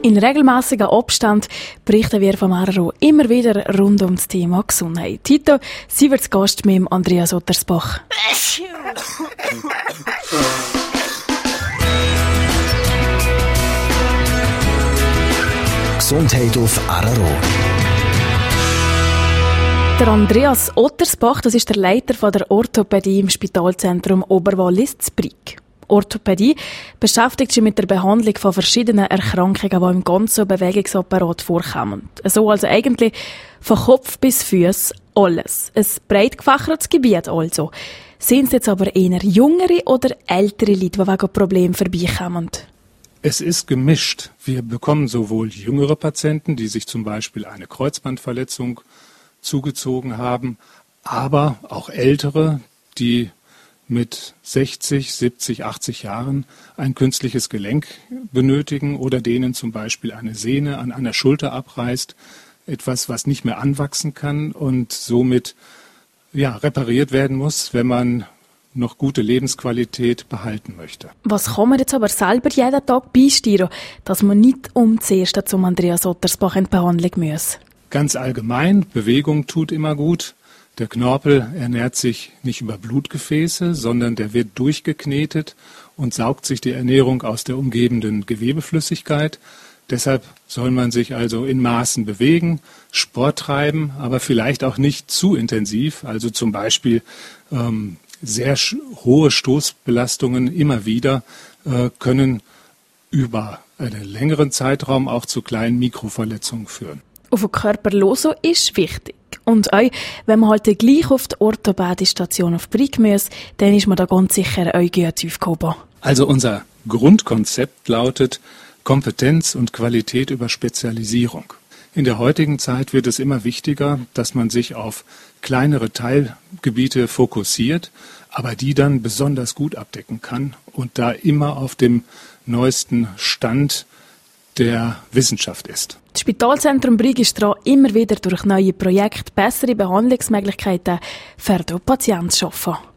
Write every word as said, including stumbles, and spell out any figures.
In regelmäßigen Abstand berichten wir vom R R O immer wieder rund um das Thema Gesundheit. Tito, sie wird zu Gast mit dem Andreas Ottersbach. Gesundheit auf R R O. Der Andreas Ottersbach, das ist der Leiter von der Orthopädie im Spitalzentrum Oberwallis zu Brig. Orthopädie beschäftigt sich mit der Behandlung von verschiedenen Erkrankungen, die im ganzen Bewegungsapparat vorkommen. So also eigentlich von Kopf bis Füße alles. Ein breit gefächertes Gebiet also. Sind es jetzt aber eher jüngere oder ältere Leute, die wegen Problemen vorbeikommen? Es ist gemischt. Wir bekommen sowohl jüngere Patienten, die sich zum Beispiel eine Kreuzbandverletzung zugezogen haben, aber auch ältere, die mit sechzig, siebzig, achtzig Jahren ein künstliches Gelenk benötigen oder denen zum Beispiel eine Sehne an einer Schulter abreißt, etwas, was nicht mehr anwachsen kann und somit ja, repariert werden muss, wenn man noch gute Lebensqualität behalten möchte. Was kann man jetzt aber selber jeden Tag beisteuern, dass man nicht um zuerst zum Andreas Ottersbach in die Behandlung muss? Ganz allgemein, Bewegung tut immer gut. Der Knorpel ernährt sich nicht über Blutgefäße, sondern der wird durchgeknetet und saugt sich die Ernährung aus der umgebenden Gewebeflüssigkeit. Deshalb soll man sich also in Maßen bewegen, Sport treiben, aber vielleicht auch nicht zu intensiv. Also zum Beispiel ähm, sehr hohe Stoßbelastungen immer wieder äh, können über einen längeren Zeitraum auch zu kleinen Mikroverletzungen führen. Auf den Körper hören ist wichtig. Und auch, wenn man halt gleich auf die orthopädische Station auf Brig muss, dann ist man da ganz sicher auch gut aufgehoben. Also unser Grundkonzept lautet Kompetenz und Qualität über Spezialisierung. In der heutigen Zeit wird es immer wichtiger, dass man sich auf kleinere Teilgebiete fokussiert, aber die dann besonders gut abdecken kann und da immer auf dem neuesten Stand der Wissenschaft ist. Das Spitalzentrum Brig ist dran, immer wieder durch neue Projekte bessere Behandlungsmöglichkeiten für die Patienten zu schaffen.